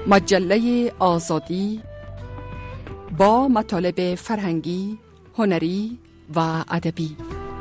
مجله آزادی با مطالب فرهنگی، هنری و ادبی.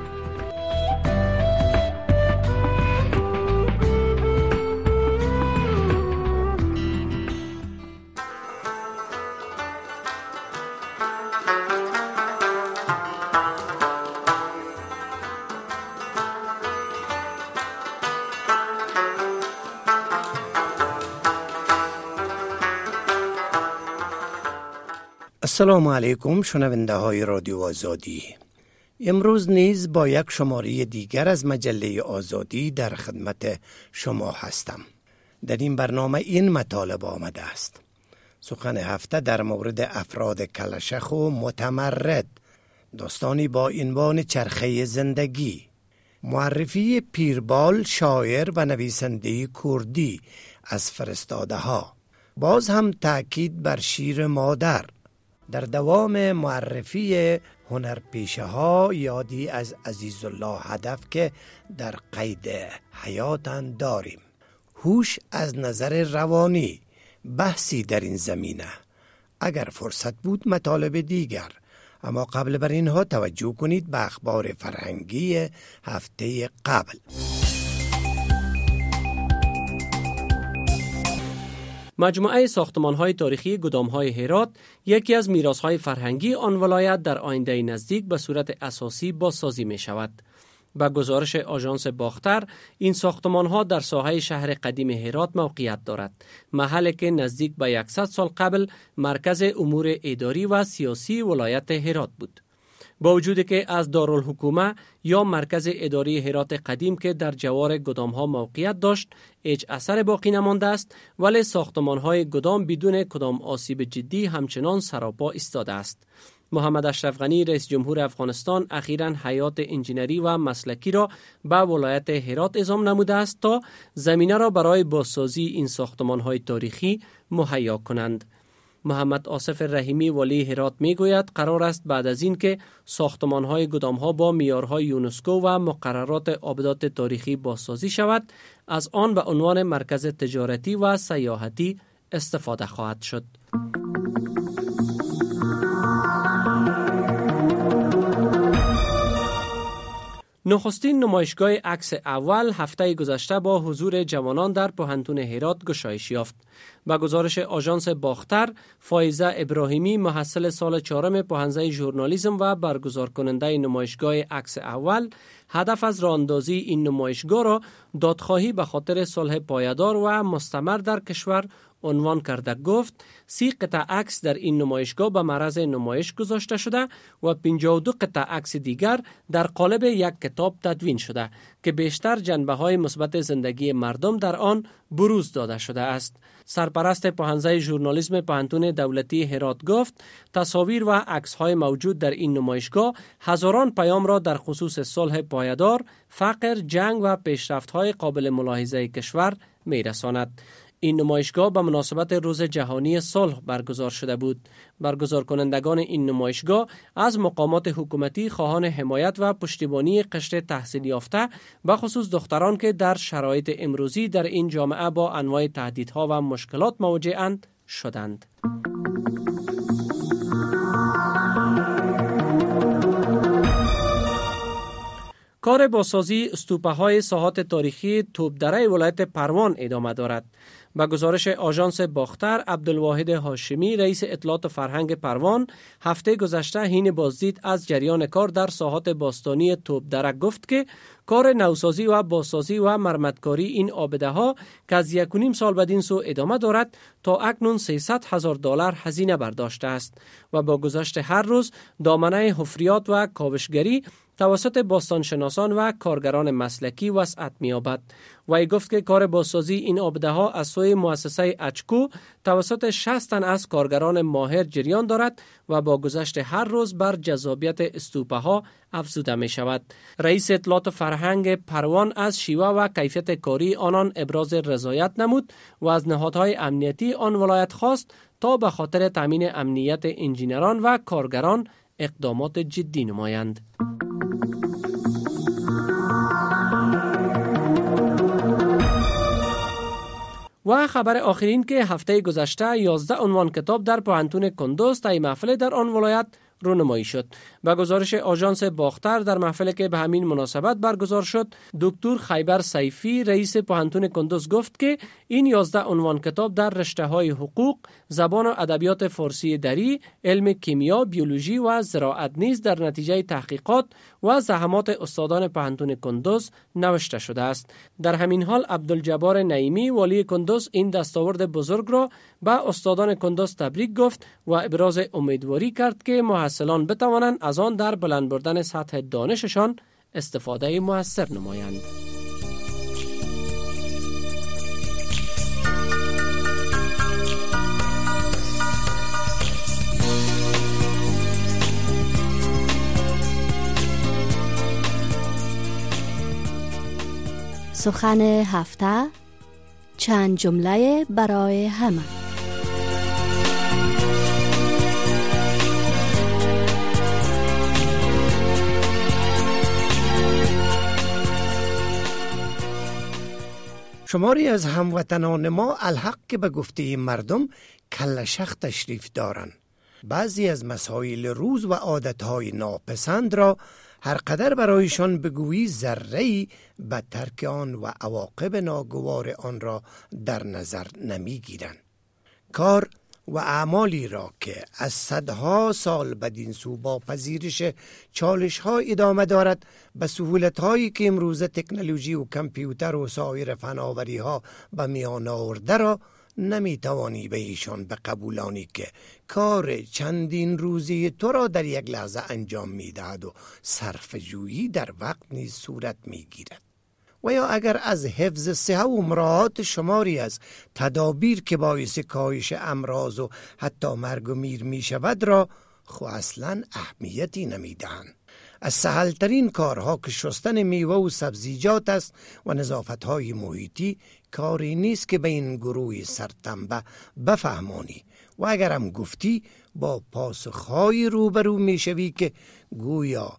السلام علیکم شنونده های رادیو آزادی. امروز نیز با یک شماره دیگر از مجله آزادی در خدمت شما هستم. در این برنامه این مطالب آمده است: سخن هفته در مورد افراد کلشخ و متمرد، داستانی با عنوان چرخه زندگی، معرفی پیربال شاعر و نویسنده کردی از فرستاده ها، باز هم تأکید بر شیر مادر. در دوام معرفی هنرپیشه ها یادی از عزیزالله هدف که در قید حیاتند داریم. هوش از نظر روانی، بحثی در این زمینه. اگر فرصت بود مطالب دیگر، اما قبل بر اینها توجه کنید به اخبار فرهنگی هفته قبل. مجموعه ساختمان‌های تاریخی گدام‌های هرات یکی از میراث‌های فرهنگی آن ولایت در آینده نزدیک به صورت اساسی بازسازی می‌شود. با گزارش آژانس باختر، این ساختمان‌ها در ساحه شهر قدیم هرات موقعیت دارد، محلی که نزدیک به 100 سال قبل مرکز امور اداری و سیاسی ولایت هرات بود. با وجودی که از دارالحکومه یا مرکز اداری هرات قدیم که در جوار گدام‌ها موقعیت داشت هیچ اثر باقی نمانده است، ولی ساختمان‌های گدام بدون کدام آسیب جدی همچنان سراپا ایستاده است. محمد اشرف غنی رئیس جمهور افغانستان اخیراً هیئات انجینری و مسلکی را به ولایت هرات اعزام نموده است تا زمینه را برای بازسازی این ساختمان‌های تاریخی مهیا کنند. محمد آصف رحیمی ولی هرات می گوید قرار است بعد از این که ساختمان‌های گدام‌ها با معیارهای یونسکو و مقررات آبدات تاریخی بازسازی شود، از آن به عنوان مرکز تجارتی و سیاحتی استفاده خواهد شد. نخستین نمایشگاه عکس اول هفته گذشته با حضور جوانان در پوهنتون هرات گشایش یافت. با گزارش آژانس باختر، فایزه ابراهیمی محصل سال 4 پوهنځی ژورنالیسم و برگزار کننده نمایشگاه عکس اول، هدف از راه‌اندازی این نمایشگاه را دادخواهی به خاطر صلح پایدار و مستمر در کشور عنوان کرده. گفت 30 قطعه عکس در این نمایشگاه به معرض نمایش گذاشته شده و 52 قطعه عکس دیگر در قالب یک کتاب تدوین شده که بیشتر جنبه‌های مثبت زندگی مردم در آن بروز داده شده است. سرپرست پوهنځی ژورنالیسم پوهنتون دولتی هرات گفت تصاویر و عکس‌های موجود در این نمایشگاه هزاران پیام را در خصوص صلح پایدار، فقر، جنگ و پیشرفت‌های قابل ملاحظه کشور می‌رساند. این نمایشگاه به مناسبت روز جهانی صلح برگزار شده بود. برگزار کنندگان این نمایشگاه از مقامات حکومتی خواهان حمایت و پشتیبانی قشر تحصیل یافته به خصوص دختران که در شرایط امروزی در این جامعه با انواع تهدیدها و مشکلات مواجه‌اند شدند. کار بازسازی استوپه‌های ساحات تاریخی توپدره ولایت پروان ادامه دارد. با گزارش آژانس باختر، عبدالواحد هاشمی رئیس اطلاعات و فرهنگ پروان هفته گذشته حین بازدید از جریان کار در ساحات باستانی توپدره گفت که کار نوسازی و بازسازی و مرمتکاری این آبده‌ها که از 1.5 سال بدین سو ادامه دارد تا اکنون $300,000 هزینه برداشته است و با گذشت هر روز دامنه حفریات و کاوشگری توسط باستانشناسان و کارگران مسلکی وسعت می‌یابد. وی گفت که کار بازسازی این آبده‌ها از سوی مؤسسه اچکو توسط 60 تن از کارگران ماهر جریان دارد و با گذشت هر روز بر جذابیت استوپه‌ها افزوده می‌شود. رئیس اطلاعات فرهنگ پروان از شیوه و کیفیت کاری آنان ابراز رضایت نمود و از نهادهای امنیتی آن ولایت خواست تا به خاطر تامین امنیت انجینران و کارگران اقدامات جدی نمایند. و خبر آخرین که هفته گذشته 11 عنوان کتاب در پوهنتون کندوز طی محفل در آن ولایت رونمایی شد. به گزارش آژانس باختر در محفلی که به همین مناسبت برگزار شد، دکتر خیبر سیفی رئیس پوهنتون کندوز گفت که این 11 عنوان کتاب در رشته‌های حقوق، زبان و ادبیات فارسی دری، علم کیمیا، بیولوژی و زراعت نیز در نتیجه تحقیقات و زحمات استادان پوهنتون کندوز نوشته شده است. در همین حال عبدالجبار نعیمی والی کندوز این دستاورد بزرگ را به استادان کندوز تبریک گفت و ابراز امیدواری کرد که محصلان بتوانند از آن در بلند بردن سطح دانششان استفاده مؤثر نمایند. سخن هفته، چند جمله برای همه. شماری از هموطنان ما الحق که به گفته مردم کلشخ تشریف دارند. بعضی از مسائل روز و عادتهای ناپسند را هر قدر برایشان بگویی ذره‌ای به ترک آن و عواقب ناگوار آن را در نظر نمی گیرند. کار و اعمالی را که از صدها سال بدین سو با پذیرش چالش ها ادامه دارد، به سهولت هایی که امروزه تکنولوژی و کامپیوتر و سایر فناوری ها به میان آورده را نمی توانی به ایشان بقبولانی که کار چندین روزی تو را در یک لحظه انجام می دهد و صرف جویی در وقت نیز صورت می گیرد. و یا اگر از حفظ صحت و مراعات شماری از تدابیر که باعث کاهش امراض و حتی مرگ و میر می شود را خو اصلا اهمیتی نمی دهند. از سهلترین کارها که شستن میوه و سبزیجات است و نظافتهای محیطی کاری نیست که به این گروه سرتنبه بفهمانی و اگرم گفتی با پاسخهای روبرو می شوی که گویا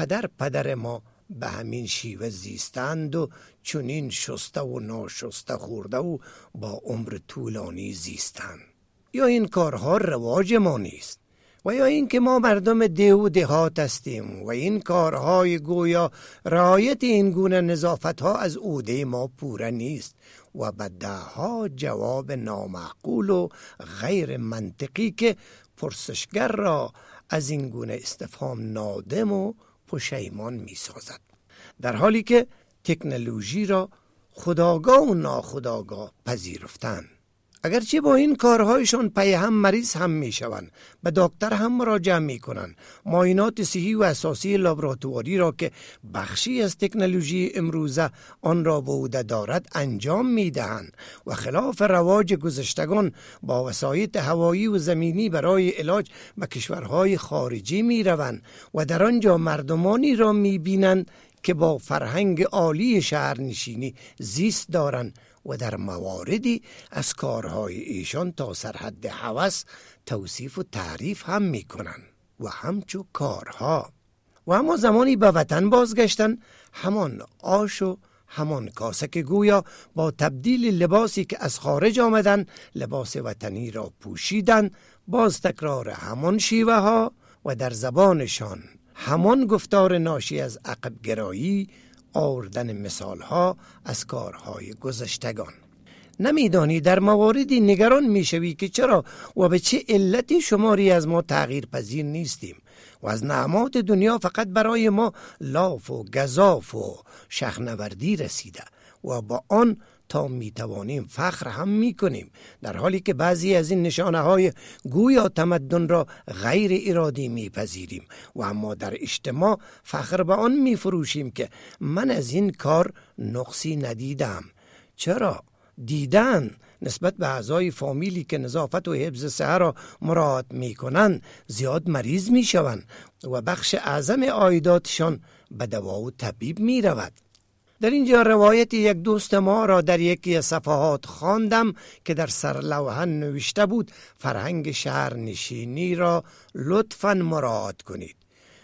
پدر ما به همین شیوه زیستند و چنین شسته و ناشسته خورده و با عمر طولانی زیستند. یا این کارها رواج ما نیست و یا این که ما مردم ده و دهات هستیم و این کارهای گویا رعایت این گونه نظافتها از عهده ما پوره نیست و به دهها جواب نامعقول و غیر منطقی که پرسشگر را از این گونه استفهام نادم و پشیمان می سازد، در حالی که تکنولوژی را خودآگاه و ناخودآگاه پذیرفتند. اگرچه با این کارهایشان پی هم مریض هم می شوند، به دکتر هم مراجعه می کنند، معاینات صحی و اساسی لابراتواری را که بخشی از تکنولوژی امروزه آن را به عهده دارد انجام می دهند و خلاف رواج گذشتگان با وسایط هوایی و زمینی برای علاج به کشورهای خارجی می روند و در آنجا مردمانی را می بینند که با فرهنگ عالی شهرنشینی زیست دارند و در مواردی از کارهای ایشان تا سرحد هوس توصیف و تعریف هم می کنند و همچو کارها. و اما زمانی به وطن بازگشتن، همان آش و همان کاسه که گویا با تبدیل لباسی که از خارج آمدن لباس وطنی را پوشیدن، باز تکرار همان شیوه ها و در زبانشان همان گفتار ناشی از عقب گرایی، آوردن مثال ها از کارهای گذشتگان. نمیدانی در مواردی نگران میشوی که چرا و به چه علتی شماری از ما تغییر پذیر نیستیم و از نعمات دنیا فقط برای ما لاف و گزاف و شخنوردی رسیده و با آن تا میتوانیم فخر هم میکنیم، در حالی که بعضی از این نشانه های گویا تمدن را غیر ارادی میپذیریم و اما در اجتماع فخر به آن میفروشیم که من از این کار نقصی ندیدم. چرا؟ دیدن نسبت به اعضای فامیلی که نظافت و حفظ صحت را مراعات میکنند زیاد مریض میشوند و بخش اعظم عایداتشان به دوا و طبیب میرود. در اینجا روایت یک دوست ما را در یکی از صفحات خواندم که در سرلوحه نوشته بود فرهنگ شهر نشینی را لطفاً مراعات کنید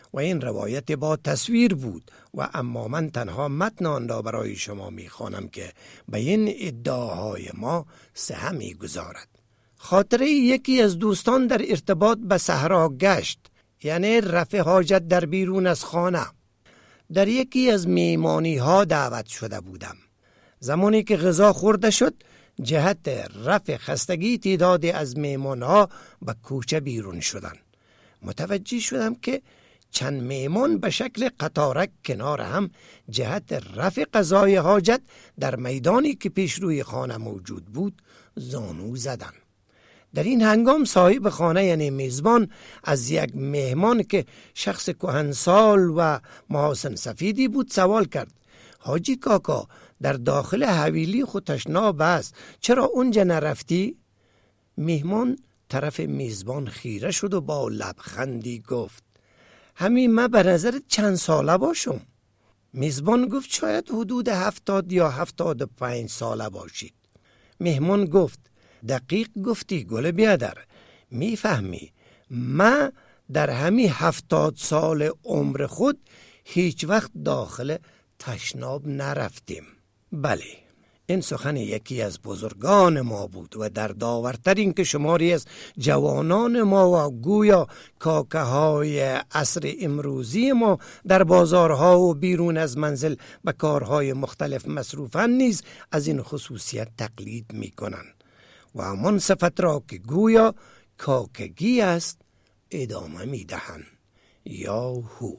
و این روایت با تصویر بود و اما من تنها متن آن را برای شما میخوانم که به این ادعاهای ما صحه میگذارد. خاطره یکی از دوستان در ارتباط به صحرا گشت، یعنی رفع حاجت در بیرون از خانه. در یکی از میمانی ها دعوت شده بودم. زمانی که غذا خورده شد، جهت رفع خستگی تعدادی از میمان ها به کوچه بیرون شدند. متوجه شدم که چند میمان به شکل قطارک کنار هم جهت رفع قضای حاجت در میدانی که پیش روی خانه موجود بود زانو زدند. در این هنگام صاحب خانه یعنی میزبان از یک مهمان که شخص کهنسال و محاسن سفیدی بود سوال کرد: حاجی کاکا، در داخل حویلی خود تشناب است، چرا اونجا نرفتی؟ مهمان طرف میزبان خیره شد و با لبخندی گفت: همین من به نظرت چند ساله باشم؟ میزبان گفت: شاید حدود 70 یا 75 ساله باشید. مهمان گفت: دقیق گفتی گل بیادر، میفهمی من در همین 70 سال عمر خود هیچ وقت داخل تشناب نرفتیم. بله، این سخن یکی از بزرگان ما بود و در داورتر این که شماری از جوانان ما و گویا کاکه های عصر امروزی ما در بازارها و بیرون از منزل به کارهای مختلف مصروفن نیز از این خصوصیت تقلید می کنند و همان صفت را که گویا کاکگی است ادامه می دهند. یا هو.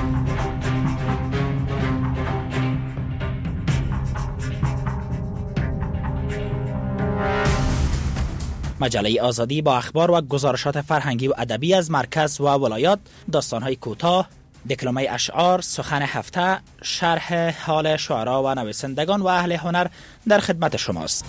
مجله آزادی با اخبار و گزارشات فرهنگی و ادبی از مرکز و ولایات، داستان‌های کوتاه، دکلمه اشعار، سخن هفته، شرح حال شعرا و نویسندگان و اهل هنر در خدمت شماست.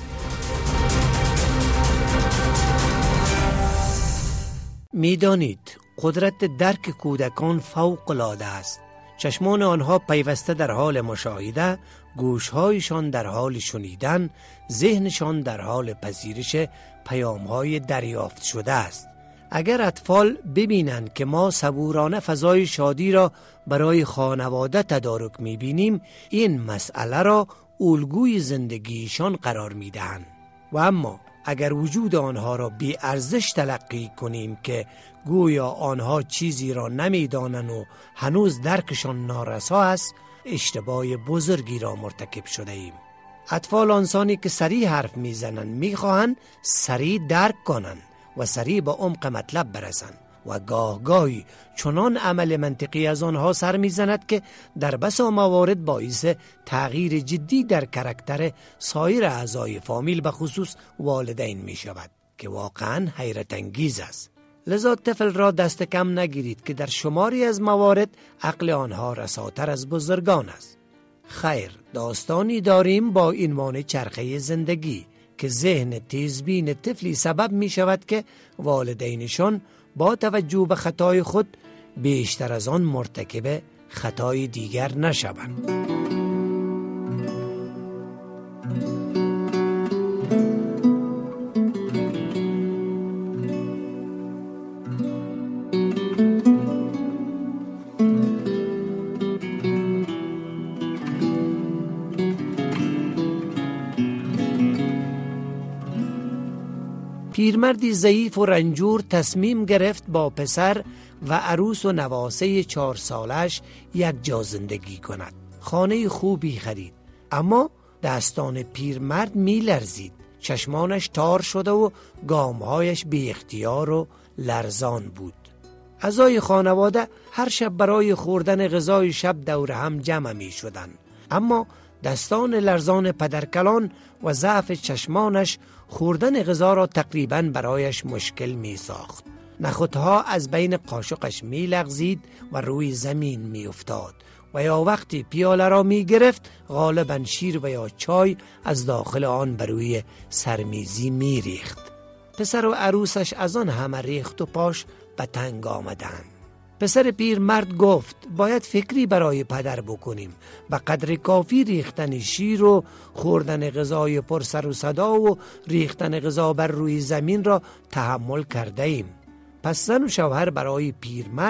میدانید قدرت درک کودکان فوق العاده است. چشمان آنها پیوسته در حال مشاهده، گوشهایشان در حال شنیدن، ذهنشان در حال پذیرش پیام‌های دریافت شده است. اگر اطفال ببینند که ما صبورانه فضای شادی را برای خانواده تدارک می‌بینیم، این مسئله را الگوی زندگیشان قرار می‌دهند. و اما اگر وجود آنها را بی ارزش تلقی کنیم که گویا آنها چیزی را نمی‌دانند و هنوز درکشان نارسا است، اشتباه بزرگی را مرتکب شده ایم. اطفال آنسانی که سریع حرف میزنند میخواهند سریع درک کنند و سریع به عمق مطلب برسند و گاهی چنان عمل منطقی از آنها سر میزند که در بسا موارد باعث تغییر جدی در کاراکتر سایر اعضای فامیل به خصوص والدین می شود که واقعا حیرت انگیز است. لذا طفل را دست کم نگیرید که در شماری از موارد عقل آنها رساتر از بزرگان است. خیر، داستانی داریم با عنوان چرخه زندگی که ذهن تیزبین طفلی سبب می شود که والدینشان با توجه به خطای خود بیشتر از آن مرتکب خطای دیگر نشوند. پیرمردی ضعیف و رنجور تصمیم گرفت با پسر و عروس و نواسه 4 سالش یک جا زندگی کند. خانه خوبی خرید، اما دستان پیرمرد می لرزید، چشمانش تار شده و گامهایش بی اختیار و لرزان بود. اعضای خانواده هر شب برای خوردن غذای شب دور هم جمع می شدند، اما دستان لرزان پدرکلان و ضعف چشمانش خوردن غذا را تقریباً برایش مشکل می ساخت. نخودها از بین قاشقش می لغزید و روی زمین می افتاد و یا وقتی پیاله را می گرفت غالباً شیر و یا چای از داخل آن بر روی سرمیزی می ریخت. پسر و عروسش از آن همه ریخت و پاش به تنگ آمدند. پسر پیرمرد گفت باید فکری برای پدر بکنیم. به قدر کافی ریختن شیر و خوردن غذای پر سر و صدا و ریختن غذا بر روی زمین را تحمل کرده ایم. پس زن و شوهر برای پیرمرد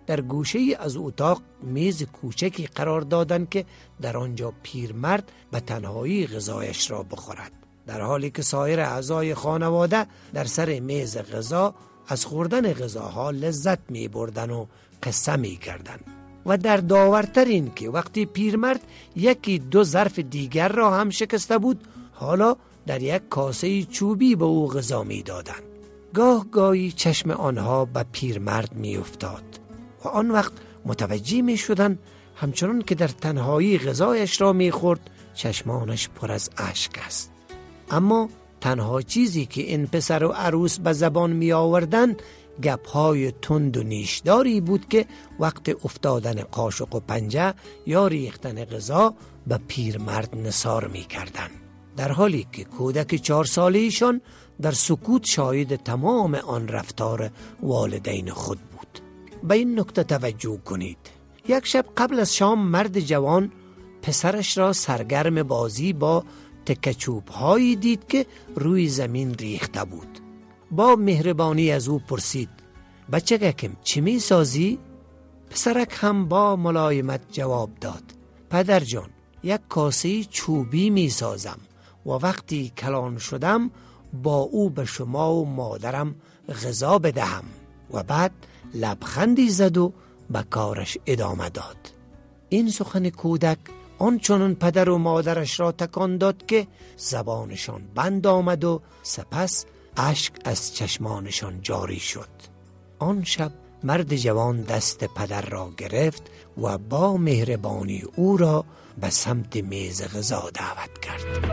در گوشه از اتاق میز کوچکی قرار دادند که در آنجا پیرمرد به تنهایی غذایش را بخورد، در حالی که سایر اعضای خانواده در سر میز غذا از خوردن غذاها لذت می بردن و قصه می کردن. و در داورتر این که وقتی پیرمرد یکی دو ظرف دیگر را هم شکسته بود، حالا در یک کاسه چوبی به او غذا می دادن. گاه گاهی چشم آنها به پیرمرد می افتاد و آن وقت متوجه می شدن همچنان که در تنهایی غذایش را می خورد چشمانش پر از اشک است. اما تنها چیزی که این پسر و عروس به زبان می آوردن گپ‌های تند و نیشداری بود که وقت افتادن قاشق و پنجه یا ریختن غذا به پیرمرد نثار می کردن، در حالی که کودک 4 ساله‌ایشان در سکوت شاهد تمام آن رفتار والدین خود بود. به این نکته توجه کنید. یک شب قبل از شام مرد جوان پسرش را سرگرم بازی با تکچوب هایی دید که روی زمین ریخته بود. با مهربانی از او پرسید: بچگکم چی می سازی؟ پسرک هم با ملایمت جواب داد: پدر جان، یک کاسه چوبی می سازم و وقتی کلان شدم با او به شما و مادرم غذا بدهم. و بعد لبخندی زد و به کارش ادامه داد. این سخن کودک آنچنان پدر و مادرش را تکان داد که زبانشان بند آمد و سپس اشک از چشمانشان جاری شد. آن شب مرد جوان دست پدر را گرفت و با مهربانی او را به سمت میز غذا دعوت کرد.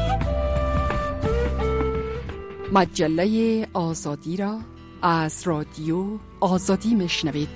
مجله آزادی را از رادیو آزادی میشنوید.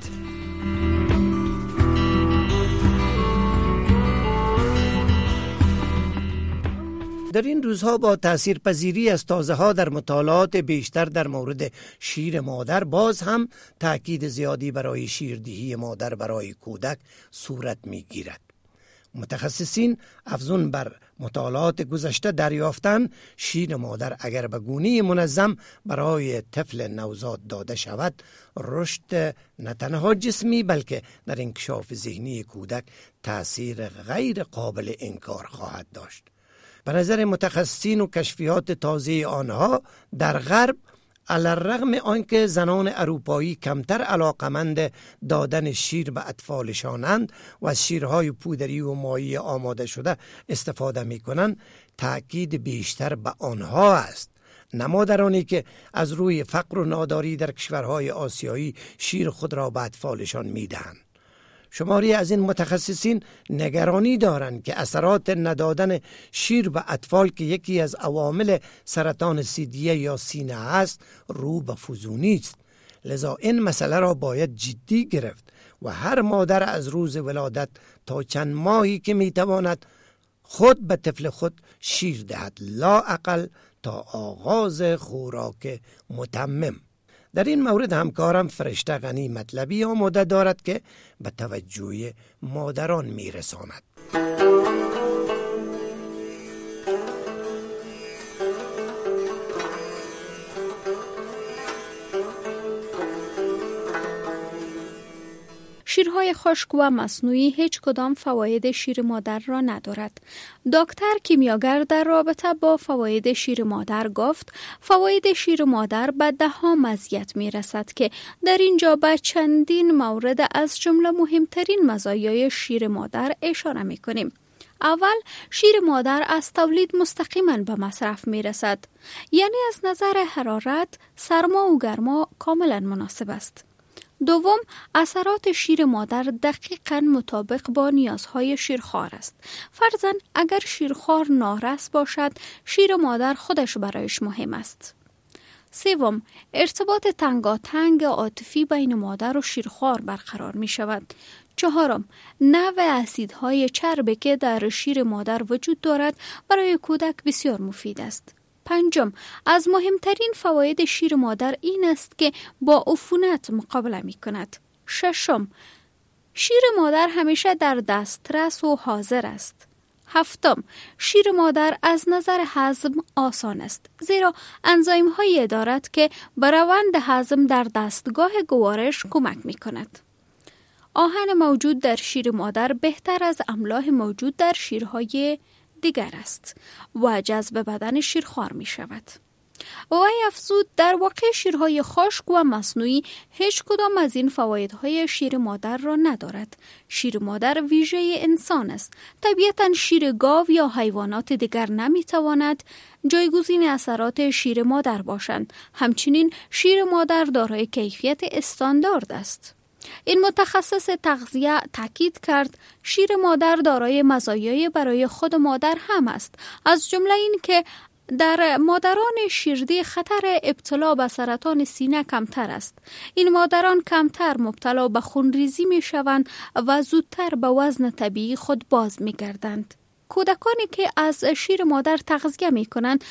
در این روزها با تاثیرپذیری از تازه‌ها در مطالعات بیشتر در مورد شیر مادر، باز هم تأکید زیادی برای شیردهی مادر برای کودک صورت می‌گیرد. متخصصین افزون بر مطالعات گذشته دریافتند شیر مادر اگر به گونه منظم برای طفل نوزاد داده شود، رشد نه تنها جسمی بلکه در انکشاف ذهنی کودک تأثیر غیر قابل انکار خواهد داشت. به نظر متخصصین و کشفیات تازه آنها، در غرب علی‌الرغم آنکه زنان اروپایی کمتر علاقمند دادن شیر به اطفالشانند و از شیرهای پودری و مایی آماده شده استفاده می کنند، تأکید بیشتر به آنها است. نه مادرانی که از روی فقر و ناداری در کشورهای آسیایی شیر خود را به اطفالشان می دهند. شماری از این متخصصین نگرانی دارند که اثرات ندادن شیر به اطفال که یکی از عوامل سرطان سیدیه یا سینه است رو به فزونی است. لذا این مسئله را باید جدی گرفت و هر مادر از روز ولادت تا چند ماهی که میتواند خود به طفل خود شیر دهد، لا اقل تا آغاز خوراک متمم. در این مورد همکارم فرشته غنی مطلبی آماده دارد که به توجه مادران میرساند. شیرهای خشک و مصنوعی هیچ کدام فواید شیر مادر را ندارد. دکتر کیمیاگر در رابطه با فواید شیر مادر گفت فواید شیر مادر به 10 مزیت می رسد که در اینجا به چندین مورد از جمله مهمترین مزایای شیر مادر اشاره می کنیم. اول، شیر مادر از تولید مستقیما به مصرف می رسد. یعنی از نظر حرارت، سرما و گرما کاملا مناسب است. دوم، اثرات شیر مادر دقیقاً مطابق با نیازهای شیرخوار است. فرضاً اگر شیرخوار نارس باشد، شیر مادر خودش برایش مهم است. سوم، ارتباط تنگاتنگ عاطفی بین مادر و شیرخوار برقرار می شود. چهارم، نوع اسیدهای چربی که در شیر مادر وجود دارد برای کودک بسیار مفید است. پنجم، از مهمترین فواید شیر مادر این است که با عفونت مقابله می کند. ششم، شیر مادر همیشه در دسترس و حاضر است. هفتم، شیر مادر از نظر هضم آسان است، زیرا انزایم هایی دارد که به روند هضم در دستگاه گوارش کمک می کند. آهن موجود در شیر مادر بهتر از املاح موجود در شیرهای دیگر است و جذب بدن شیرخوار می شود. وی افزود در واقع شیرهای خشک و مصنوعی هیچ کدام از این فوایدهای شیر مادر را ندارد. شیر مادر ویژه انسان است. طبیعتاً شیر گاو یا حیوانات دیگر نمیتواند جایگزین اثرات شیر مادر باشند. همچنین شیر مادر دارای کیفیت استاندارد است. این متخصص تغذیه تاکید کرد شیر مادر دارای مزایای برای خود مادر هم است، از جمله این که در مادران شیردی خطر ابتلا به سرطان سینه کمتر است. این مادران کمتر مبتلا به خونریزی می شوند و زودتر به وزن طبیعی خود باز می گردند. کودکانی که از شیر مادر تغذیه می کنند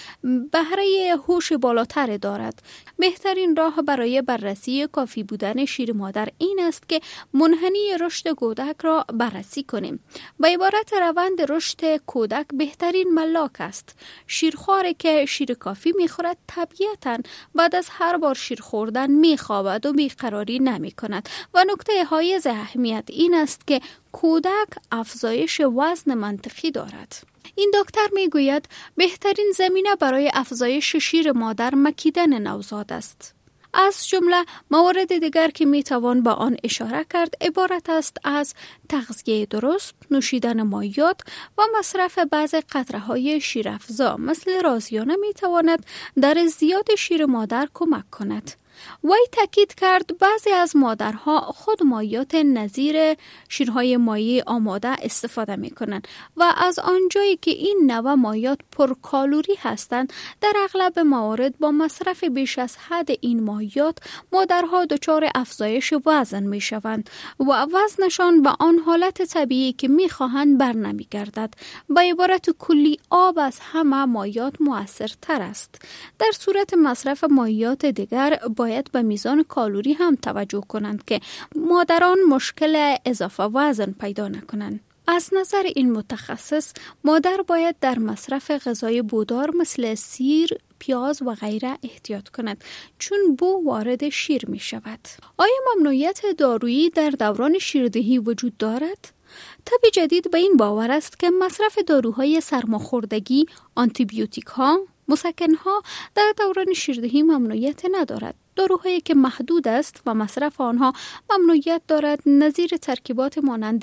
بهره هوش بالاتر دارد. بهترین راه برای بررسی کافی بودن شیر مادر این است که منحنی رشد کودک را بررسی کنیم. به عبارت روند رشد کودک بهترین ملاک است. شیرخواری که شیر کافی می خورد طبیعتاً بعد از هر بار شیر خوردن می خوابد و بیقراری نمی کند و نکته حایز اهمیت این است که کودک افزایش وزن منطقی دارد. این دکتر می گوید بهترین زمینه برای افزایش شیر مادر مکیدن نوزاد است. از جمله موارد دیگر که می توان به آن اشاره کرد عبارت است از تغذیه درست، نوشیدن مایعات و مصرف بعض قطره‌های شیرافزا مثل رازیانه می تواند در زیاد شیر مادر کمک کند. وی تاکید کرد بعضی از مادرها خود مایعات نظیر شیرهای مایع آماده استفاده می کنند و از آنجایی که این نوع مایعات پرکالری هستند در اغلب موارد با مصرف بیش از حد این مایعات مادرها دچار افزایش وزن می شوند و وزنشان به آن حالت طبیعی که می خواهند بر نمی گردد. به عبارت کلی آب از همه مایعات مؤثرتر است. در صورت مصرف مایعات دیگر باید به میزان کالری هم توجه کنند که مادران مشکل اضافه وزن پیدا نکنند. از نظر این متخصص مادر باید در مصرف غذای بودار مثل سیر، پیاز و غیره احتیاط کند چون بو وارد شیر می شود. آیا ممنوعیت دارویی در دوران شیردهی وجود دارد؟ طب جدید به این باور است که مصرف داروهای سرماخوردگی، آنتیبیوتیک ها، مسکن ها در دوران شیردهی ممنوعیت ندارد. داروهایی که محدود است و مصرف آنها ممنوعیت دارد نظیر ترکیبات مانند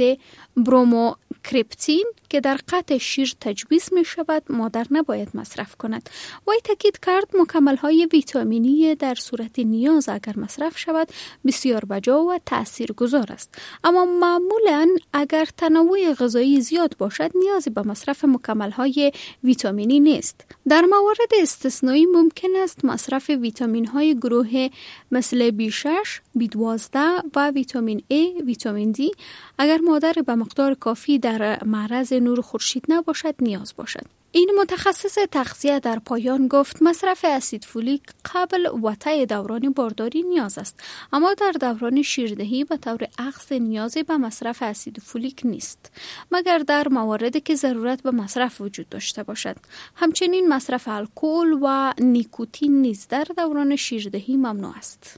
بروموکریپتین که در قطع شیر تجویز می شود مادر نباید مصرف کند. وی تاکید کرد مکمل‌های ویتامینی در صورت نیاز اگر مصرف شود بسیار بجا و تاثیرگذار است، اما معمولاً اگر تنوع غذایی زیاد باشد نیازی به مصرف مکمل‌های ویتامینی نیست. در موارد استثنایی ممکن است مصرف ویتامین‌های گروه مثل B6، B12 و ویتامین A، ویتامین D اگر مادر به مقدار کافی در معرض نور خورشید نباشد نیاز باشد. این متخصص تغذیه در پایان گفت مصرف اسید فولیک قبل و طی دوران بارداری نیاز است، اما در دوران شیردهی به طور اخص نیازی به مصرف اسید فولیک نیست مگر در مواردی که ضرورت به مصرف وجود داشته باشد. همچنین مصرف الکل و نیکوتین نیز در دوران شیردهی ممنوع است.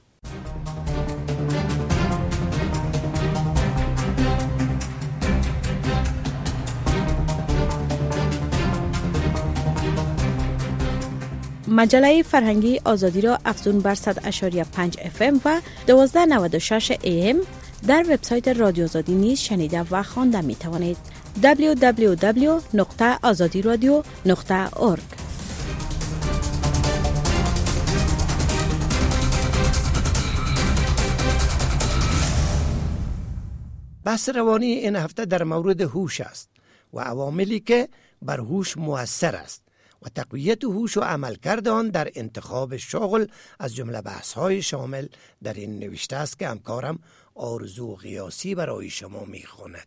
مجله فرهنگی آزادی را افزون بر 100.5 FM و 1296 AM در وبسایت رادیو آزادی نیز شنیده و خوانده می توانید. www.azadiradio.org. بحث روانی این هفته در مورد هوش است و عواملی که بر هوش مؤثر است و تقویت هوش و عملکرد آن در انتخاب شغل از جمله بحث‌های شامل در این نوشته است که همکارم آرزو قیاسی برای شما می‌خواند.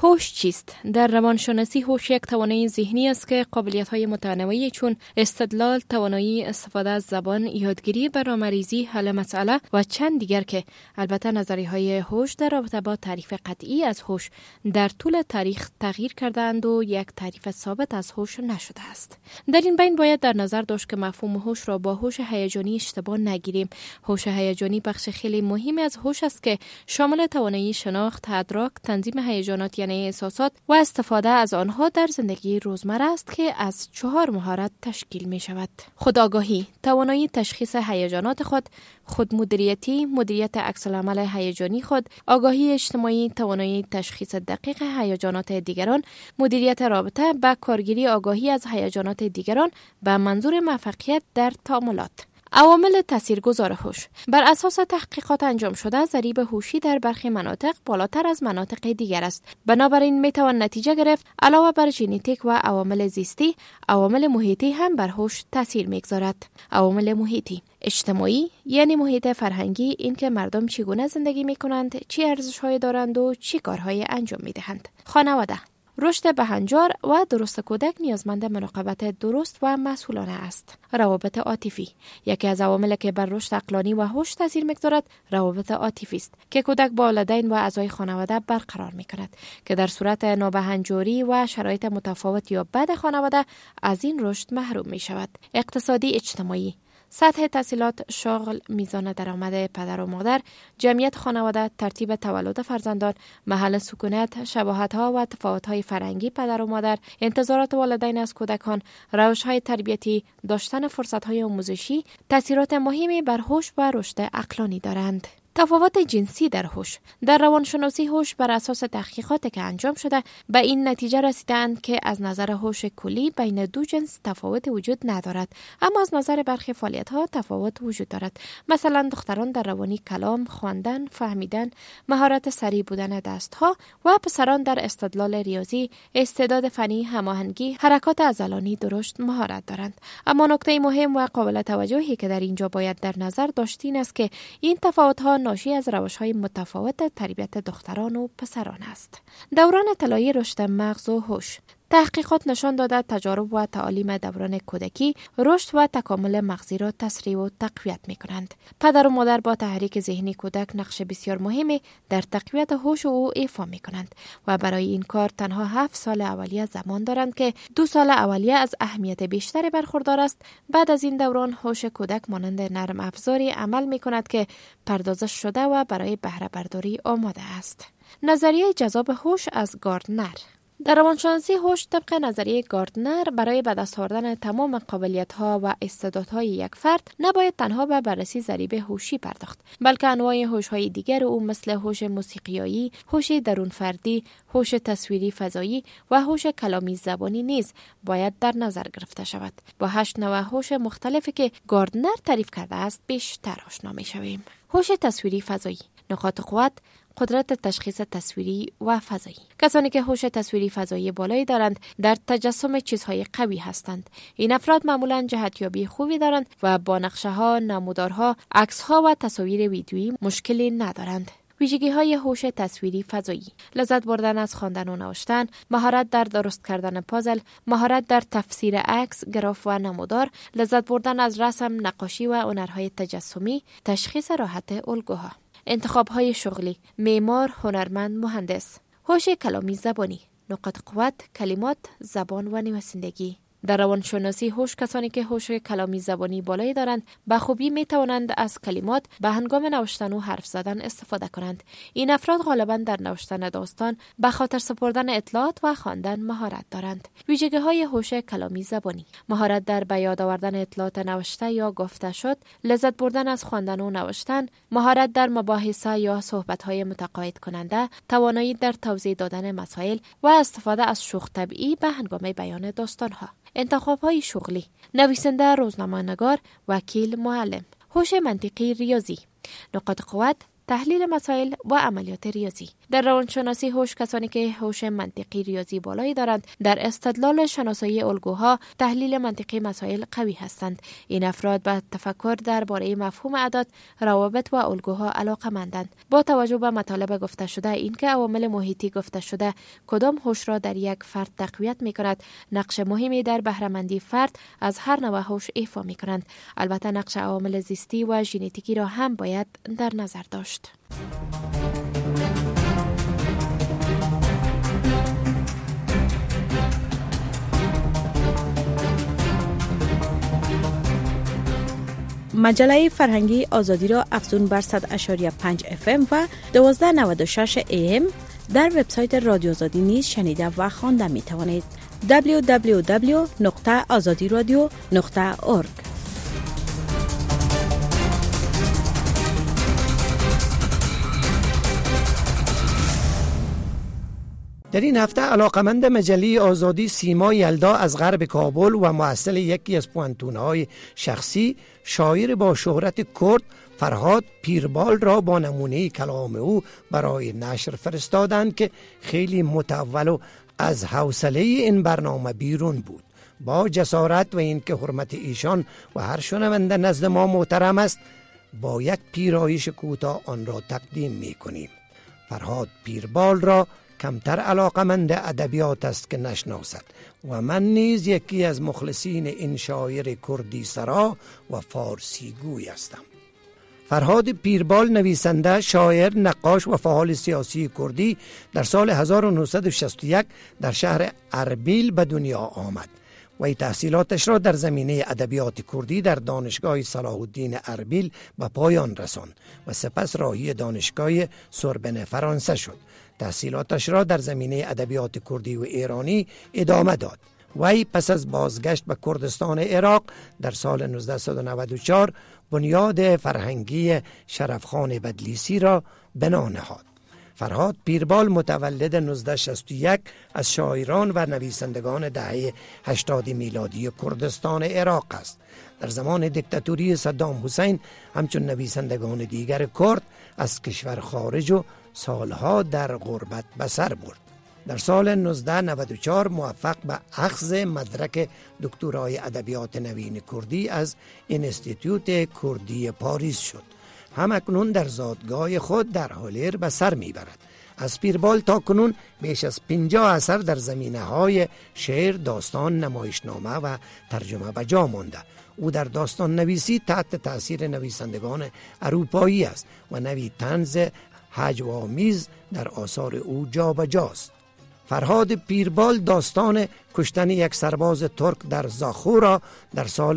هوش چیست؟ در روانشناسی هوش یک توانایی ذهنی است که قابلیت‌های متنوعی چون استدلال، توانایی استفاده از زبان، یادگیری، برنامه‌ریزی، حل مسئله و چند دیگر که البته نظریه‌های هوش در رابطه با تعریف قطعی از هوش در طول تاریخ تغییر کرده‌اند و یک تعریف ثابت از هوش نشده است. در این بین باید در نظر داشت که مفهوم هوش را با هوش هیجانی اشتباه نگیریم. هوش هیجانی بخش خیلی مهمی از هوش است که شامل توانایی شناخت، ادراک، تنظیم هیجانات یعنی احساسات و استفاده از آنها در زندگی روزمره است که از 4 مهارت تشکیل می شود. خودآگاهی، توانایی تشخیص هیجانات خود، خودمدیریتی، مدیریت عکس‌العمل هیجانی خود، آگاهی اجتماعی، توانایی تشخیص دقیق هیجانات دیگران، مدیریت رابطه، به کارگیری آگاهی از هیجانات دیگران به منظور موفقیت در تعاملات. عوامل تاثیرگذار هوش. بر اساس تحقیقات انجام شده، ضریب هوشی در برخی مناطق بالاتر از مناطق دیگر است. بنابراین می توان نتیجه گرفت علاوه بر ژنتیک و عوامل زیستی، عوامل محیطی هم بر هوش تاثیر می‌گذارد. عوامل محیطی: اجتماعی یعنی محیط فرهنگی، اینکه مردم چگونه زندگی می‌کنند، چه ارزش‌هایی دارند و چه کارهایی انجام می‌دهند. خانواده: رشد بهنجار و درست کودک نیازمند مراقبت درست و مسئولانه است. روابط عاطفی: یکی از عواملی که بر رشد عقلانی و هوش تاثیر می‌گذارد روابط عاطفی است که کودک با والدین و اعضای خانواده برقرار می‌کند که در صورت نابهنجاری و شرایط متفاوت یا بد خانواده از این رشد محروم می‌شود. اقتصادی اجتماعی: سطح تحصیلات، شغل، میزان درآمد پدر و مادر، جمعیت خانواده، ترتیب تولد فرزندان، محل سکونت، شباهت‌ها و تفاوت‌های فرهنگی پدر و مادر، انتظارات والدین از کودکان، روش‌های تربیتی، داشتن فرصت‌های آموزشی تأثیرات مهمی بر هوش و رشد عقلانی دارند. تفاوت جنسی در هوش. در روانشناسی هوش بر اساس تحقیقاتی که انجام شده به این نتیجه رسیدند که از نظر هوش کلی بین دو جنس تفاوت وجود ندارد، اما از نظر برخی فعالیت‌ها تفاوت وجود دارد. مثلا دختران در روانی کلام، خواندن، فهمیدن، مهارت سریع بودن دست‌ها و پسران در استدلال ریاضی، استعداد فنی، هماهنگی، حرکات عضلانی درشت مهارت دارند. اما نکته مهم و قابل توجهی که در اینجا باید در نظر داشت این است که این تفاوت‌ها ناشی از روش‌های متفاوت تربیت دختران و پسران است. دوران طلایی رشد مغز و هوش. تحقیقات نشان داده تجارب و تعالیم دوران کودکی رشد و تکامل مغزی را تسریع و تقویت می‌کنند. پدر و مادر با تحریک ذهنی کودک نقش بسیار مهمی در تقویت هوش او ایفا می‌کنند و برای این کار تنها 7 سال اولیه زمان دارند که 2 سال اولیه از اهمیت بیشتری برخوردار است. بعد از این دوران هوش کودک مانند نرم افزاری عمل می‌کند که پردازش شده و برای بهره برداری آماده است. نظریه جذاب هوش از گاردنر. در روانشناسی هوش طبق نظریه گاردنر برای به دست آوردن تمام قابلیت‌ها و استعدادهای یک فرد نباید تنها به بررسی ضریب هوشی پرداخت، بلکه انواع هوش‌های دیگر او مثل هوش موسیقیایی، هوش درون فردی، هوش تصویری فضایی و هوش کلامی زبانی نیز باید در نظر گرفته شود. با 8 نوع هوش مختلفی که گاردنر تعریف کرده است بیشتر آشنا می‌شویم. هوش تصویری فضایی. نقاط قوت: قدرت تشخیص تصویری و فضایی. کسانی که هوش تصویری فضایی بالایی دارند در تجسم چیزهای قوی هستند. این افراد معمولاً جهتیابی خوبی دارند و با نقشه‌ها، نمودارها، عکس‌ها و تصاویر ویدیویی مشکلی ندارند. ویژگی‌های هوش تصویری فضایی: لذت بردن از خواندن و نوشتن، مهارت در درست کردن پازل، مهارت در تفسیر عکس، گراف و نمودار، لذت بردن از رسم، نقاشی و هنرهای تجسمی، تشخیص راحت الگوها. انتخاب‌های شغلی: معمار، هنرمند، مهندس. هوش کلامی زبانی. نقاط قوت: کلمات، زبان و نویسندگی. در روانشناسی هوش کسانی که هوش کلامی زبانی بالایی دارند به خوبی می توانند از کلمات به هنگام نوشتن و حرف زدن استفاده کنند. این افراد غالبا در نوشتن داستان، به خاطر سپردن اطلاعات و خواندن مهارت دارند. ویژگی‌های هوش کلامی زبانی: مهارت در به یاد آوردن اطلاعات نوشته یا گفته شد، لذت بردن از خواندن و نوشتن، مهارت در مباحثه یا صحبت‌های متقاعد کننده، توانایی در توضیح دادن مسائل و استفاده از شوخ طبعی به هنگام بیان داستان‌ها. انتخاب‌های شغلی: نویسنده، روزنامه‌نگار، وکیل، معلم. هوش منطقی ریاضی. نقاط قوت: تحلیل مسائل و عملیات ریاضی. در روانشناسی هوش کسانی که هوش منطقی ریاضی بالایی دارند در استدلال شناسایی الگوها، تحلیل منطقی مسائل قوی هستند. این افراد به تفکر درباره مفهوم اعداد، روابط و الگوها علاقه‌مندند. با توجه به مطالب گفته شده، اینکه عوامل محیطی گفته شده کدام هوش را در یک فرد تقویت می‌کند، نقش مهمی در بهره‌مندی فرد از هر نوع هوش ایفا می‌کنند. البته نقش عوامل زیستی و ژنتیکی را هم باید در نظر داشت. مجله فرهنگی آزادی را افزون بر 100.5 FM و 1296 AM در وبسایت رادیو آزادی نیز شنیده و خوانده می توانید. www.azadiradio.org. در این هفته علاقمند مجله آزادی سیما یلدا از غرب کابل و مؤسس یکی از پوانتون‌های شخصی، شاعر با شهرت کرد فرهاد پیربال را با نمونه کلام او برای نشر فرستادند که خیلی متول و از حوصله این برنامه بیرون بود. با جسارت و اینکه حرمت ایشان و هر شنونده نزد ما محترم است، با یک پیرایش کوتاه آن را تقدیم می کنیم. فرهاد پیربال را کمتر علاقمند ادبیات است که نشناسد و من نیز یکی از مخلصین این شاعر کردی سرا و فارسی گوی هستم. فرهاد پیربال نویسنده، شاعر، نقاش و فعال سیاسی کردی در سال 1961 در شهر اربیل به دنیا آمد و تحصیلاتش را در زمینه ادبیات کردی در دانشگاه صلاح الدین اربیل به پایان رساند و سپس راهی دانشگاه سوربن فرانسه شد. تحصیلاتش را در زمینه ادبیات کردی و ایرانی ادامه داد. وی پس از بازگشت به کردستان عراق در سال 1994 بنیاد فرهنگی شرفخان بدلیسی را بنا نهاد. فرهاد پیربال متولد 1961 از شاعران و نویسندگان دهه 80 میلادی کردستان عراق است. در زمان دیکتاتوری صدام حسین همچون نویسندگان دیگر کرد از کشور خارج و سالها در غربت به سر برد. در سال 1994 موفق به اخذ مدرک دکترای ادبیات نوین کردی از انستیتوت کردی پاریس شد. همکنون در زادگاه خود در هولر به سر میبرد. از پیربال تا کنون بیش از 50 اثر در زمینه‌های شعر، داستان، نمایشنامه و ترجمه به جا مانده. او در داستان نویسی تحت تأثیر نویسندگان اروپایی است و نوی طنز هجوآمیز در آثار او جا به جاست. فرهاد پیربال داستان کشتن یک سرباز ترک در زاخو را در سال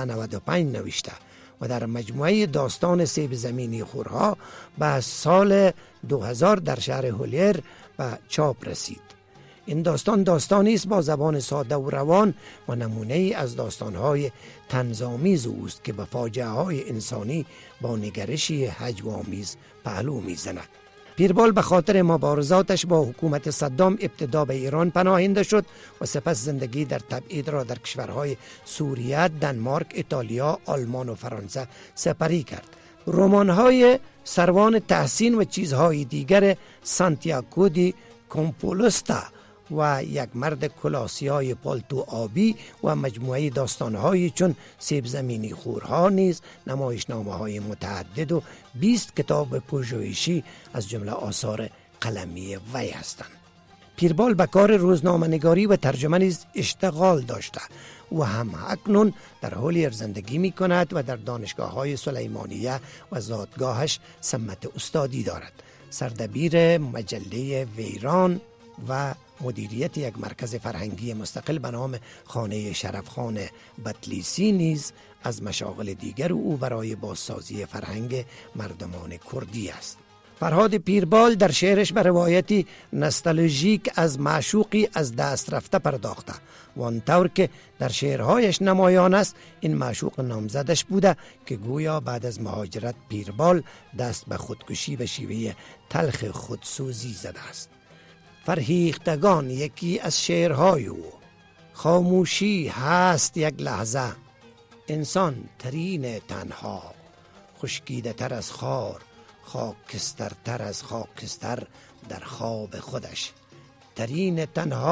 1995 نوشته و در مجموعه داستان سیب زمینی خورها به سال 2000 در شهر هولر به چاپ رسید. این داستانی است با زبان ساده و روان و نمونه از داستان‌های طنزآمیز اوست که به فاجعه‌های انسانی با نگرشی هجوآمیز پهلو می‌زند. پیربال به خاطر مبارزاتش با حکومت صدام ابتدا به ایران پناهنده شد و سپس زندگی در تبعید را در کشورهای سوریه، دنمارک، ایتالیا، آلمان و فرانسه سپری کرد. رمان‌های سروان تحسین و چیزهای دیگر سانتیاگو دی کامپوستا و یک مرد کلاسیای پالتو آبی و مجموعه داستان‌های چون سیب زمینی خورها نیز نمایشنامه‌های متعدد و 20 کتاب پژوهشی از جمله آثار قلمی وی هستند. پیربال به کار روزنامه‌نگاری و ترجمه نیز اشتغال داشته و هم اکنون در هولر زندگی می کند و در دانشگاه‌های سلیمانیه و زادگاهش سمت استادی دارد. سردبیر مجله ویران و مدیریت یک مرکز فرهنگی مستقل به نام خانه شرفخان بدلیسی نیز از مشاغل دیگر او برای بازسازی فرهنگ مردمان کردی است. فرهاد پیربال در شعرش به روایتی نوستالژیک از معشوقی از دست رفته پرداخته و آنطور که در شعرهایش نمایان است، این معشوق نامزدش بوده که گویا بعد از مهاجرت پیربال دست به خودکشی به شیوه تلخ خودسوزی زده است. فرهیختگان یکی از شعرهای او: خاموشی هست یک لحظه، انسان ترین تنها، خشکیده تر از خار، خاکستر تر از خاکستر، در خواب خودش. ترین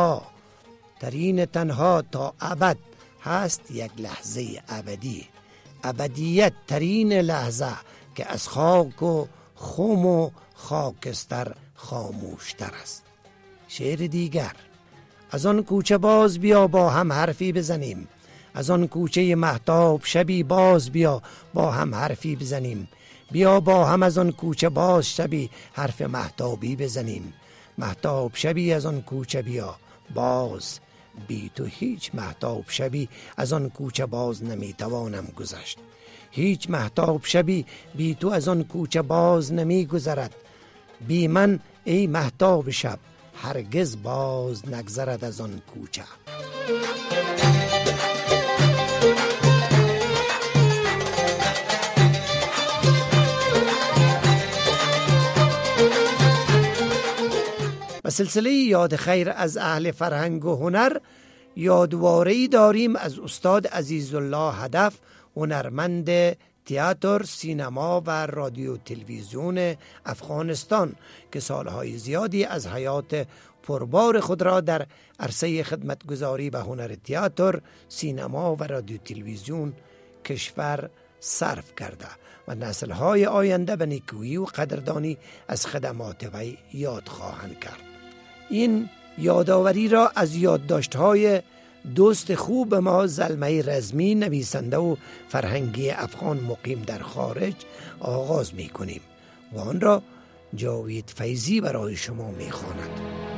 تنها تا ابد هست یک لحظه ابدی. ابدیت ترین لحظه که از خاک و خم و خاکستر خاموشتر است. شعر دیگر: از آن کوچه باز بیا با هم حرفی بزنیم، از آن کوچه مهتاب شبی باز بیا با هم حرفی بزنیم، بیا با هم از آن کوچه باز شبی حرف مهتابی بزنیم. مهتاب شبی از آن کوچه بیا باز، بی تو هیچ مهتاب شبی از آن کوچه باز نمیتوانم گذشت. هیچ مهتاب شبی بی تو از آن کوچه باز نمی گذرد. بی من ای مهتاب شب هرگز باز نگذرد از آن کوچه. و سلسله یاد خیر از اهل فرهنگ و هنر یادواره‌ای داریم از استاد عزیزالله هدف، هنرمند تئاتر، سینما و رادیو تلویزیون افغانستان که سالهای زیادی از حیات پربار خود را در عرصه خدمتگزاری به هنر تئاتر، سینما و رادیو تلویزیون کشور صرف کرده و نسل‌های آینده به نیکویی و قدردانی از خدمات وی یاد خواهند کرد. این یادآوری را از یادداشت‌های دوست خوب ما زلمه رزمی، نویسنده و فرهنگی افغان مقیم در خارج آغاز می کنیم و آن را جاوید فیضی برای شما می خواند.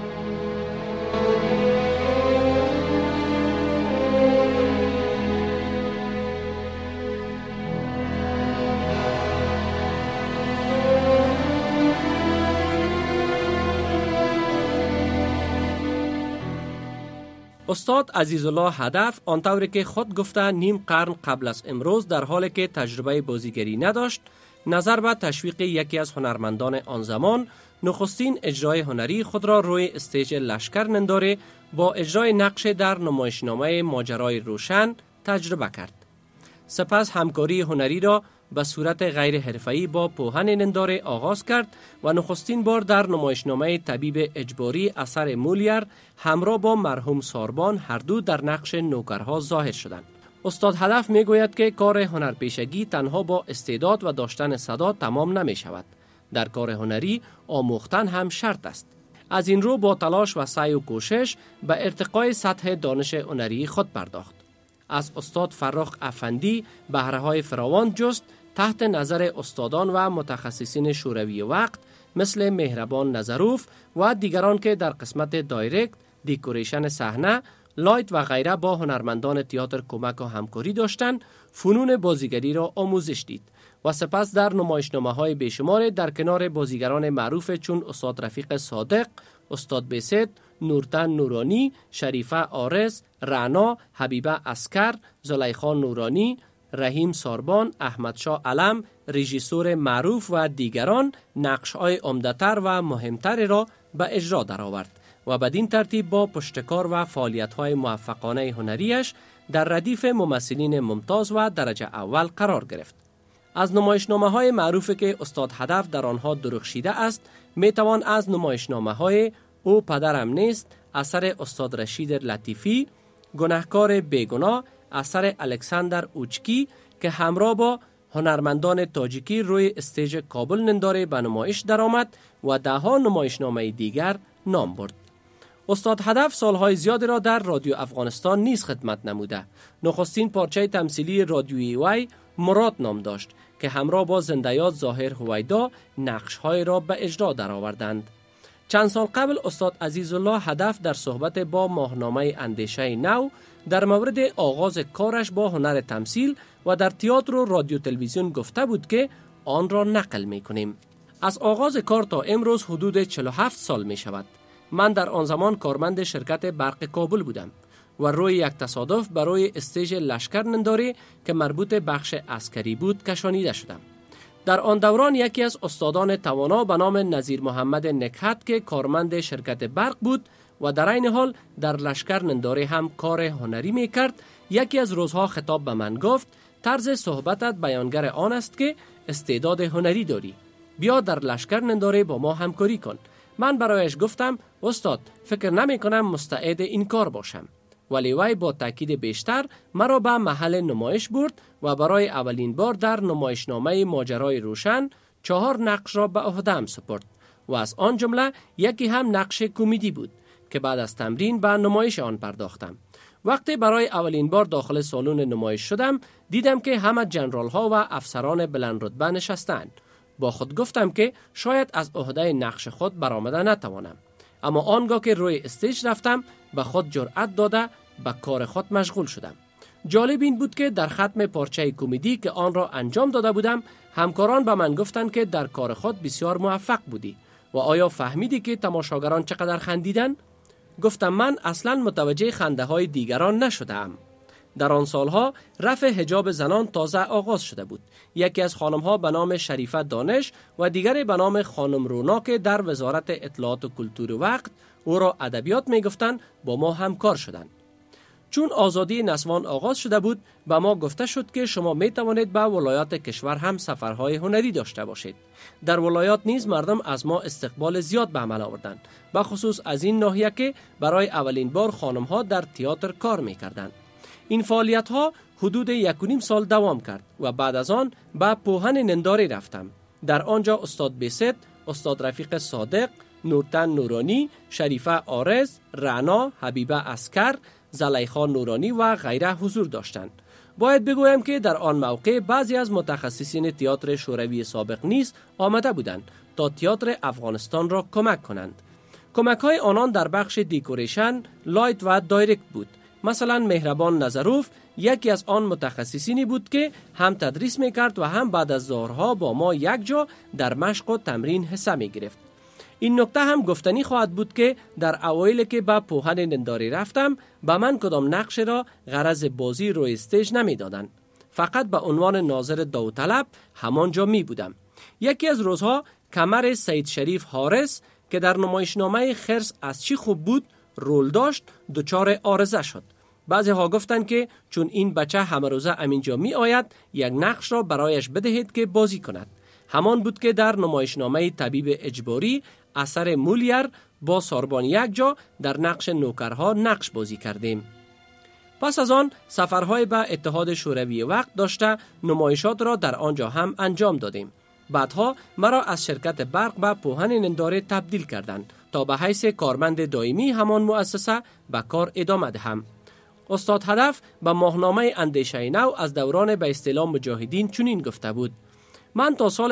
استاد عزیزالله هدف آنطوری که خود گفته نیم قرن قبل از امروز در حالی که تجربه بازیگری نداشت، نظر به تشویق یکی از هنرمندان آن زمان نخستین اجرای هنری خود را روی استیج لشکر ننداره با اجرای نقش در نمایشنامه ماجرای روشن تجربه کرد. سپس همکاری هنری را به صورت غیر حرفه‌ای با پوهن ننداره آغاز کرد و نخستین بار در نمایشنامه طبیب اجباری اثر مولیر همراه با مرحوم ساربان هر دو در نقش نوکرها ظاهر شدند. استاد هدف می گوید که کار هنرپیشگی تنها با استعداد و داشتن صدا تمام نمی شود. در کار هنری آموختن هم شرط است. از این رو با تلاش و سعی و کوشش به ارتقای سطح دانش هنری خود پرداخت. از استاد فرخ افندی بهره‌های فراوان جست تحت نظر استادان و متخصصین شوروی وقت مثل مهربان نظروف و دیگران که در قسمت دایرکت، دیکوریشن صحنه، لایت و غیره با هنرمندان تئاتر کمک و همکاری داشتند، فنون بازیگری را آموزش دید و سپس در نمایشنامه‌های بیشمار در کنار بازیگران معروف چون استاد رفیق صادق، استاد بیست، نورتن نورانی، شریفه آرز، رعنا، حبیبه اسکر، زلیخا نورانی، رحیم ساربان، احمدشاه علم، رژیسور معروف و دیگران نقش‌های عمده‌تر و مهمتر را به اجرا درآورد و بدین ترتیب با پشتکار و فعالیت‌های موفقانه هنریش در ردیف ممثلین ممتاز و درجه اول قرار گرفت. از نمایشنامه‌های معروفی که استاد هدف در آنها درخشیده است میتوان از نمایشنامه‌های او پدرم نیست اثر استاد رشید لطیفی، گنهکار بیگناه اثر الکساندر اوچکی که همراه با هنرمندان تاجیکی روی استیج کابل ننداره به نمایش درآمد و ده‌ها نمایشنامه دیگر نام برد. استاد هدف سالهای زیادی را در رادیو افغانستان نیز خدمت نموده. نخستین پارچه تمثیلی رادیویی وی مراد نام داشت که همراه با زنده‌یاد ظاهر هویدا نقش‌های را به اجرا درآوردند. چند سال قبل استاد عزیزالله هدف در صحبت با ماهنامه اندیشه نو در مورد آغاز کارش با هنر تمثیل و در تئاتر و رادیو تلویزیون گفته بود که آن را نقل می کنیم. از آغاز کار تا امروز حدود 47 سال می شود. من در آن زمان کارمند شرکت برق کابل بودم و روی یک تصادف برای استیج لشکر ننداری که مربوط بخش عسکری بود کشانیده شدم. در آن دوران یکی از استادان توانا به نام نظیر محمد نکهت که کارمند شرکت برق بود و در این حال در لشکر ننداری هم کار هنری می کرد، یکی از روزها خطاب به من گفت طرز صحبتت بیانگر آن است که استعداد هنری داری. بیا در لشکر ننداری با ما همکاری کن. من برایش گفتم استاد فکر نمی کنم مستعد این کار باشم. ولی وی با تاکید بیشتر مرا به محل نمایش برد و برای اولین بار در نمایشنامه ماجرای روشن 4 نقش را به عهده‌ام سپرد و از آن جمله یکی هم نقش کمدی بود که بعد از تمرین به نمایش آن پرداختم. وقتی برای اولین بار داخل سالن نمایش شدم دیدم که همه جنرال ها و افسران بلند رتبه نشستند. با خود گفتم که شاید از عهده نقش خود برآمده نتوانم، اما آنگاه که روی استیج رفتم به خود جرأت داده به کار خود مشغول شدم. جالب این بود که در ختم پارچه کمدی که آن را انجام داده بودم همکاران به من گفتند که در کار خود بسیار موفق بودی و آیا فهمیدی که تماشاگران چقدر خندیدن؟ گفتم من اصلا متوجه خنده های دیگران نشدم. در آن سالها رفع حجاب زنان تازه آغاز شده بود. یکی از خانمها به نام شریفه دانش و دیگری به نام خانم رونا که در وزارت اطلاعات و کلتور وقت او را ادبیات می گفتند با ما همکار شدند. چون آزادی نسوان آغاز شده بود به ما گفته شد که شما می توانید به ولایات کشور هم سفرهای هنری داشته باشید. در ولایات نیز مردم از ما استقبال زیاد به عمل آوردند، به خصوص از این ناحیه که برای اولین بار خانمها در تئاتر کار می کردند. این فعالیت ها حدود 1.5 سال دوام کرد و بعد از آن به پوهن ننداری رفتم. در آنجا استاد بیست، استاد رفیق صادق، نورتن نورانی، شریفه آرز، رعنا، حبیبه اسکر، زلیخا نورانی و غیره حضور داشتند. باید بگویم که در آن موقع بعضی از متخصصین تئاتر شوروی سابق نیز آمده بودند تا تئاتر افغانستان را کمک کنند. کمک های آنان در بخش دیکوریشن، لایت و دایرکت بود. مثلا مهربان نظروف یکی از آن متخصصینی بود که هم تدریس میکرد و هم بعد از ظهرها با ما یک جا در مشق و تمرین حصه میگرفت. این نکته هم گفتنی خواهد بود که در اوایل که به پوهن ننداری رفتم به من کدام نقش را غرض بازی روی استیج نمیدادند. فقط به عنوان ناظر داوطلب همانجا می بودم. یکی از روزها کمر سید شریف حارس که در نمایشنامه خرس از چی خوب بود رول داشت دچار آرزه شد. بعضی ها گفتند که چون این بچه همه روزه امینجا می آید یک نقش را برایش بدهید که بازی کند. همان بود که در نمایشنامه طبیب اجباری اثر مولیر با ساربان یک جا در نقش نوکرها نقش بازی کردیم. پس از آن سفرهای به اتحاد شوروی وقت داشته نمایشات را در آنجا هم انجام دادیم. بعدها مرا از شرکت برق به پوهن ننداره تبدیل کردند تا به حیث کارمند دائمی همان مؤسسه به کار ادامه دهم. استاد هدف به ماهنامه اندیشه نو از دوران به اصطلاح مجاهدین چنین گفته بود: من تا سال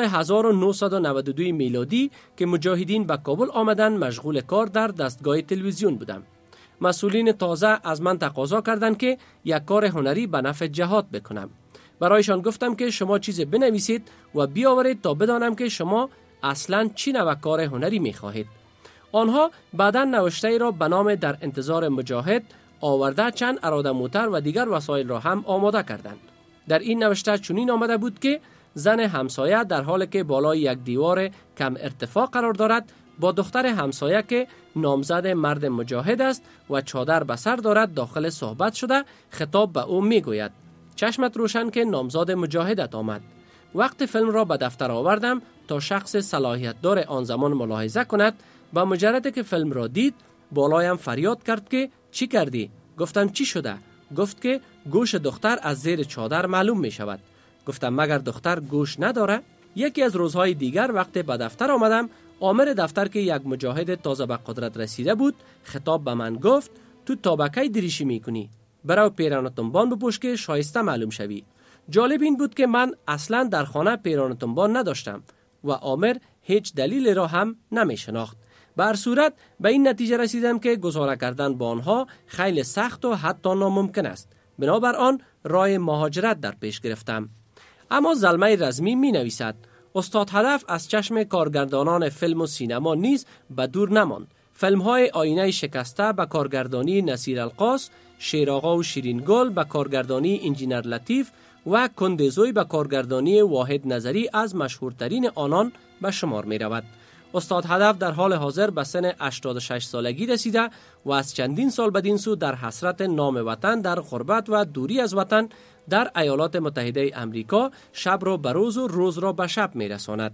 1992 میلادی که مجاهدین به کابل آمدن مشغول کار در دستگاه تلویزیون بودم. مسئولین تازه از من تقاضا کردند که یک کار هنری به نفع جهاد بکنم. برایشان گفتم که شما چیز بنویسید و بیاورید تا بدانم که شما اصلاً چی نوع کار هنری می‌خواهید. آنها بعداً نوشته را به نام در انتظار مجاهد آورده چند اراده موتر و دیگر وسایل را هم آماده کردند. در این نوشته چنین آمده بود که زن همسایه در حالی که بالای یک دیوار کم ارتفاع قرار دارد با دختر همسایه که نامزد مرد مجاهد است و چادر به سر دارد داخل صحبت شده خطاب به او میگوید: چشمت روشن که نامزد مجاهدت آمد. وقت فیلم را به دفتر آوردم تا شخص صلاحیت دار آن زمان ملاحظه کند. با مجرد که فیلم را دید بالایم فریاد کرد که چی کردی؟ گفتم چی شده؟ گفت که گوش دختر از زیر چادر معلوم می شود. گفتم مگر دختر گوش نداره؟ یکی از روزهای دیگر وقتی به دفتر آمدم آمر دفتر که یک مجاهد تازه به قدرت رسیده بود خطاب به من گفت: تو تا به کی دریشی میکنی؟ برو پیران تنبان بپوش که شایسته معلوم شوی. جالب این بود که من اصلا در خانه پیران تنبان نداشتم و آمر هیچ دلیل را هم نمی شناخت. به هر صورت به این نتیجه رسیدم که گذاره کردن با آنها خیلی سخت و حتی ناممکن است. بنابر آن راه مهاجرت در پیش گرفتم. اما زلمه رزمی می نویسد: استاد هدف از چشم کارگردانان فیلم و سینما نیز به دور نماند. فیلم‌های آینه شکسته به کارگردانی نصیر القاص، شیرآقا و شیرین گل به کارگردانی انجینر لطیف و کندزوی به کارگردانی واحد نظری از مشهورترین آنان به شمار می رود. استاد هدف در حال حاضر به سن 86 سالگی رسیده و از چندین سال بدین سو در حسرت نام وطن در غربت و دوری از وطن در ایالات متحده امریکا شب را به روز و روز را به شب می رساند.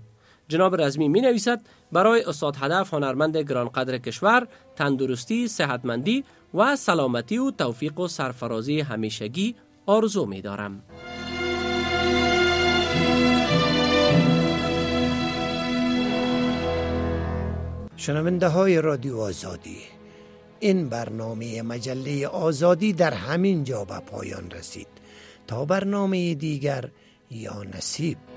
جناب رزمی می نویسد برای استاد هدف هنرمند گرانقدر کشور تندرستی، صحتمندی و سلامتی و توفیق و سرفرازی همیشگی آرزو می دارم. شنونده های رادیو آزادی، این برنامه مجله آزادی در همین جا به پایان رسید. تا برنامه دیگر یا نصیب.